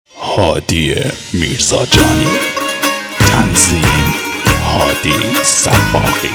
هادی میرزاجانی، تنظیم هادی صفاقی.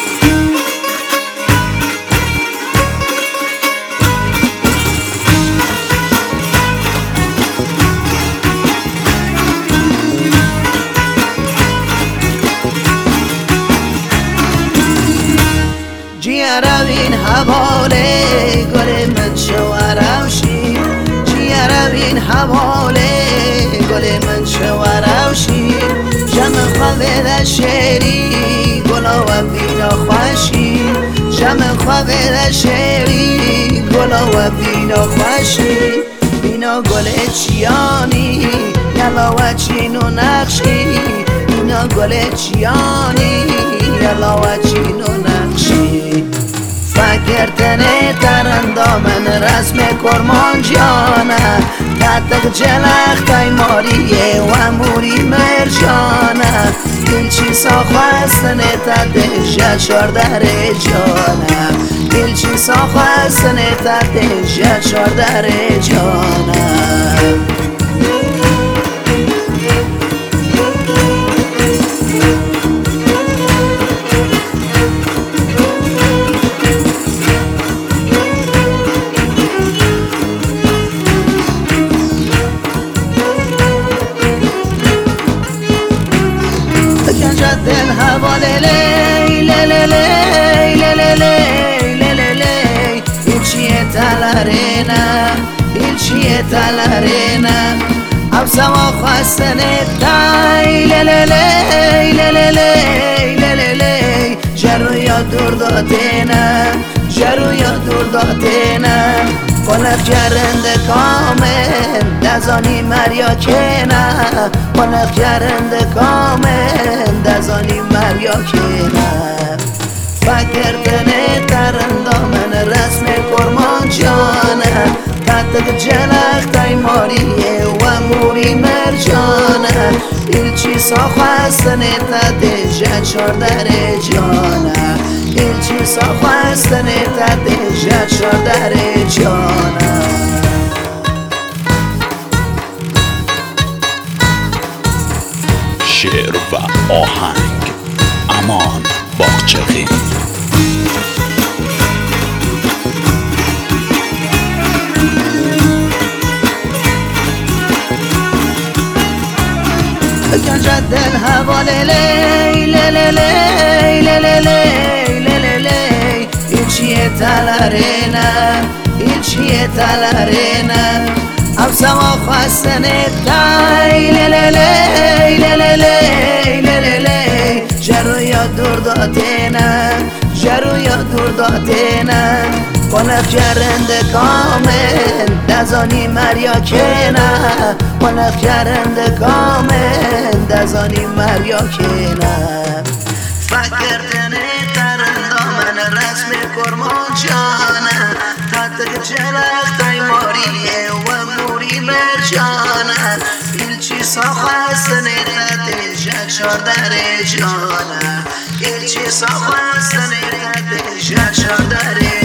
جیربین حواله گل من شوروشی، جیربین حواله گل من شوروشی، جمع خوابه شیری گلا و بینا خوشی، جمع خوابه شیری گلا و بینا خوشی، بینا گل چیانی یلا و چینو نقشی، بینا گل چیانی یلا و چینو نقشی. فکرتنه در اندامن رسم کرمان جانه، تدق جلخ تایماریه و موری مرجانه، دلچی ساخواستنه تده جشار در جانه، دلچی ساخواستنه تده جشار در جانه. دل حواله لی لی لی لی لی لی لی لی ایچیه تلرینه ایچیه تلرینه اب سوا خواستنه تای لی لی لی لی لی لی لی جرویا دور دادینه جرویا دور دادینه قلق جرند کامل دزانی مریا کنه قلق جرند کامل دزانی مریا کنه. فکرتنه در اندامن رسم کرمان جانه، تدق جلخ تایماریه و موری مرجانه، ایلچی ساخواستنه تده جشار در جانه، ایلچی ساخواستنه تده جشار در جانه. شعر و آهنگ امان باغچخی. گنجد دل حواله لی لی لی لی لی لی لی لی ایچیه تلرینه ایچیه تلرینه اب سوا خواستنه تای لی لی لی لی لی لی لی جرویا دور دادینه جرویا دور دادینه قلق جرند کامل دزانی مریا کنه قلق جرند کامل دزانی مریا کنه. فکرتنه در اندامن رسم کرمان جانه، تدق جلخ تایماریه و موری مرجانه، ایلچی ساخواستنه تده جشار در جانه، ایلچی ساخواستنه تده جشار در